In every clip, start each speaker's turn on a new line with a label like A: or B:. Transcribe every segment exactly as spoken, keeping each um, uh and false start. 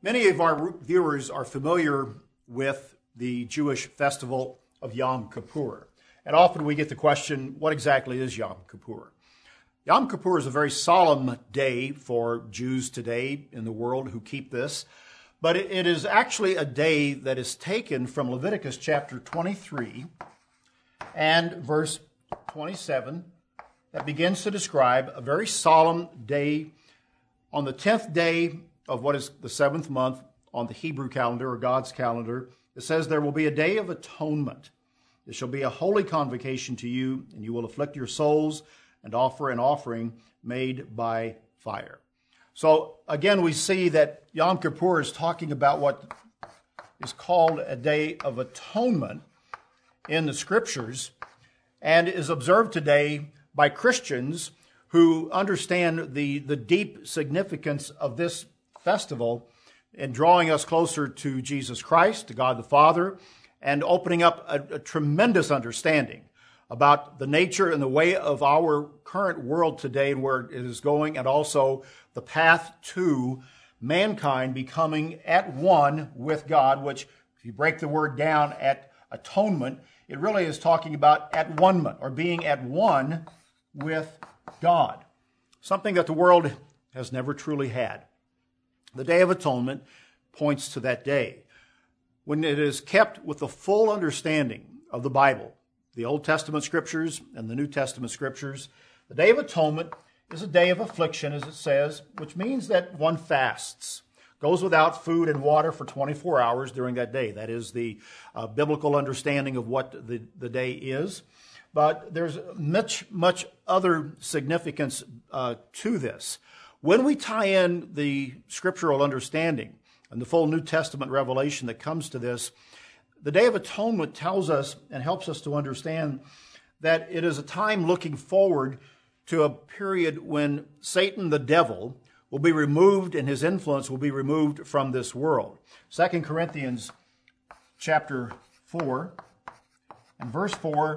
A: Many of our viewers are familiar with the Jewish festival of Yom Kippur. And often we get the question, what exactly is Yom Kippur? Yom Kippur is a very solemn day for Jews today in the world who keep this. But it is actually a day that is taken from Leviticus chapter twenty-three and verse twenty-seven that begins to describe a very solemn day on the tenth day of what is the seventh month on the Hebrew calendar or God's calendar. It says, there will be a day of atonement. It shall be a holy convocation to you, and you will afflict your souls and offer an offering made by fire. So again, we see that Yom Kippur is talking about what is called a day of atonement in the scriptures and is observed today by Christians who understand the, the deep significance of this festival in drawing us closer to Jesus Christ, to God the Father, and opening up a, a tremendous understanding about the nature and the way of our current world today and where it is going, and also the path to mankind becoming at one with God, which, if you break the word down at atonement, it really is talking about at one-ment, or being at one with God, something that the world has never truly had. The Day of Atonement points to that day when it is kept with the full understanding of the Bible, the Old Testament scriptures and the New Testament scriptures. The Day of Atonement is a day of affliction, as it says, which means that one fasts, goes without food and water for twenty-four hours during that day. That is the uh, biblical understanding of what the, the day is. But there's much, much other significance uh, to this. When we tie in the scriptural understanding and the full New Testament revelation that comes to this, the Day of Atonement tells us and helps us to understand that it is a time looking forward to a period when Satan, the devil, will be removed and his influence will be removed from this world. Second Corinthians chapter four and verse four,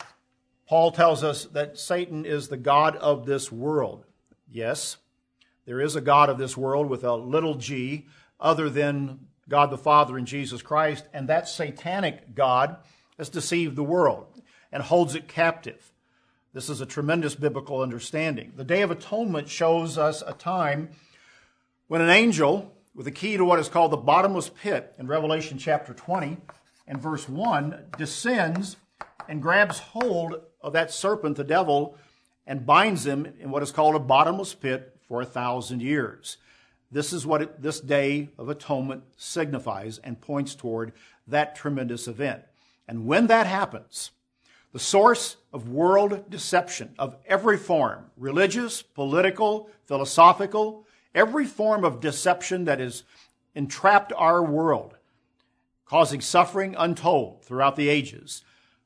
A: Paul tells us that Satan is the god of this world. Yes, there is a God of this world with a little g, other than God the Father and Jesus Christ, and that satanic God has deceived the world and holds it captive. This is a tremendous biblical understanding. The Day of Atonement shows us a time when an angel, with a key to what is called the bottomless pit in Revelation chapter twenty and verse one, descends and grabs hold of that serpent, the devil, and binds him in what is called a bottomless pit for a thousand years. This is what it, this Day of Atonement signifies and points toward that tremendous event. And when that happens, the source of world deception of every form, religious, political, philosophical, every form of deception that has entrapped our world, causing suffering untold throughout the ages,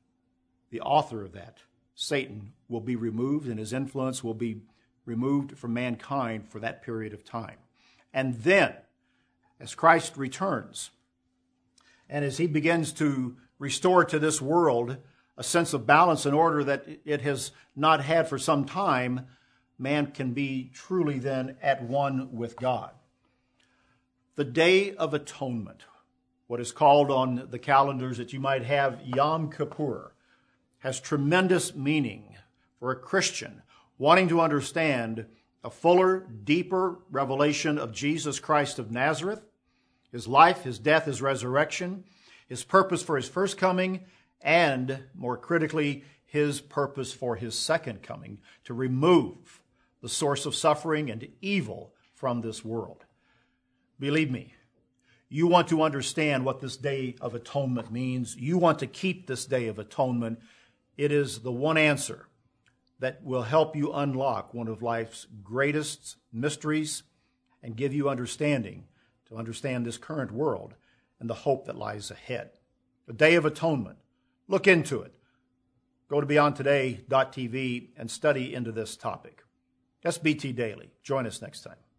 A: the author of that, Satan, will be removed and his influence will be removed from mankind for that period of time. And then, as Christ returns, and as he begins to restore to this world a sense of balance and order that it has not had for some time, man can be truly then at one with God. The Day of Atonement, what is called on the calendars that you might have Yom Kippur, has tremendous meaning for a Christian wanting to understand a fuller, deeper revelation of Jesus Christ of Nazareth, his life, his death, his resurrection, his purpose for his first coming, and, more critically, his purpose for his second coming, to remove the source of suffering and evil from this world. Believe me, you want to understand what this Day of Atonement means. You want to keep this Day of Atonement. It is the one answer that will help you unlock one of life's greatest mysteries and give you understanding to understand this current world and the hope that lies ahead. The Day of Atonement. Look into it. Go to beyond today dot t v and study into this topic. S B T Daily. Join us next time.